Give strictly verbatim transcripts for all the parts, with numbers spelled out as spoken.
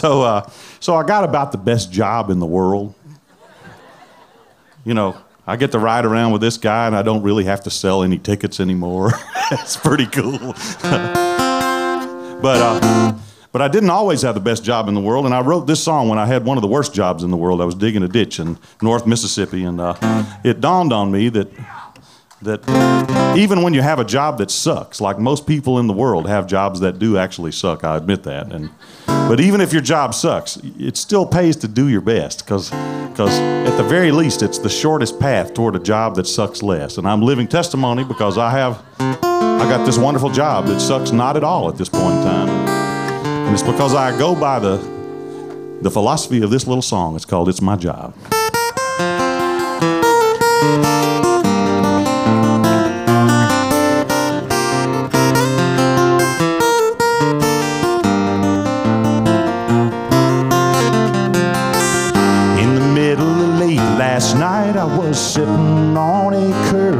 so, uh, so I got about the best job in the world. You know, I get to ride around with this guy, and I don't really have to sell any tickets anymore. It's pretty cool. but, uh, but I didn't always have the best job in the world, and I wrote this song when I had one of the worst jobs in the world. I was digging a ditch in North Mississippi, and uh, it dawned on me that that even when you have a job that sucks, like most people in the world have jobs that do actually suck, I admit that. And but even if your job sucks, it still pays to do your best, because because at the very least, it's the shortest path toward a job that sucks less. And I'm living testimony because I have I got this wonderful job that sucks not at all at this point in time. And it's because I go by the the philosophy of this little song. It's called "It's My Job." Last night I was sitting on a curb.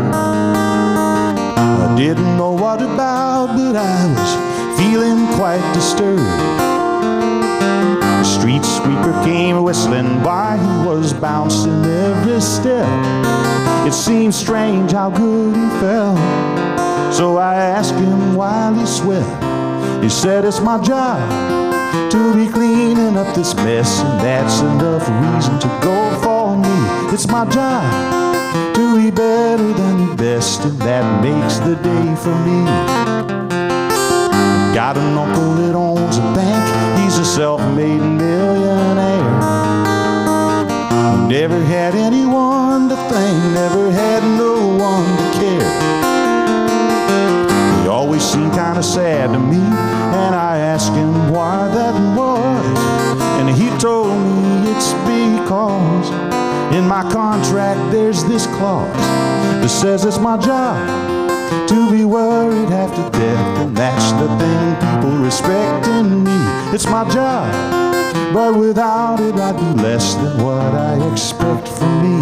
I didn't know what about, but I was feeling quite disturbed. The street sweeper came whistling by, he was bouncing every step. It seemed strange how good he felt, so I asked him while he sweat. He said, "It's my job to be cleaning up this mess, and that's enough reason to go for me. It's my job to be better than the best, and that makes the day for me. Got an uncle that owns a bank, he's a self-made millionaire. Never had anyone to thank, never had no one to care. He always seemed kind of sad to me, and I asked him why that was, and he told me it's because in my contract there's this clause that says it's my job to be worried half to death, and that's the thing people respect in me. It's my job, but without it I'd be less than what I expect from me.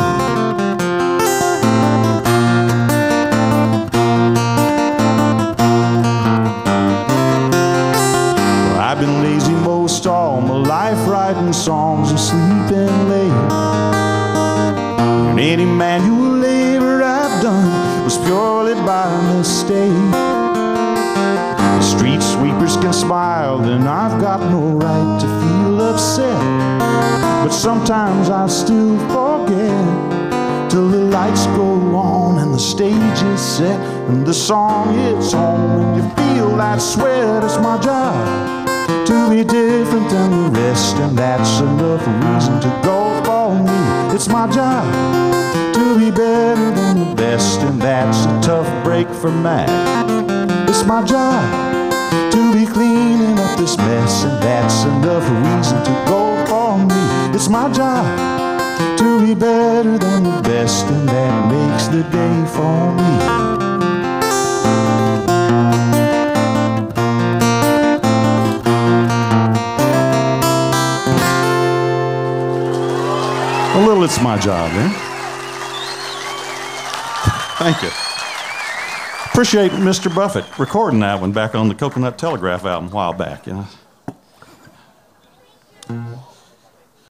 I've been lazy most all my life, writing songs and sleeping late. And any manual labor I've done was purely by mistake. The street sweepers can smile, then I've got no right to feel upset. But sometimes I still forget till the lights go on and the stage is set and the song hits home and you feel that sweat. It's my job to be different than the rest, and that's enough reason to go for me. It's my job to be better than the best, and that's a tough break for Mac. It's my job to be cleaning up this mess, and that's enough reason to go for me. It's my job to be better than the best, and that makes the day for me. A little "It's My Job," eh? Thank you. Appreciate Mister Buffett recording that one back on the Coconut Telegraph album a while back, you know.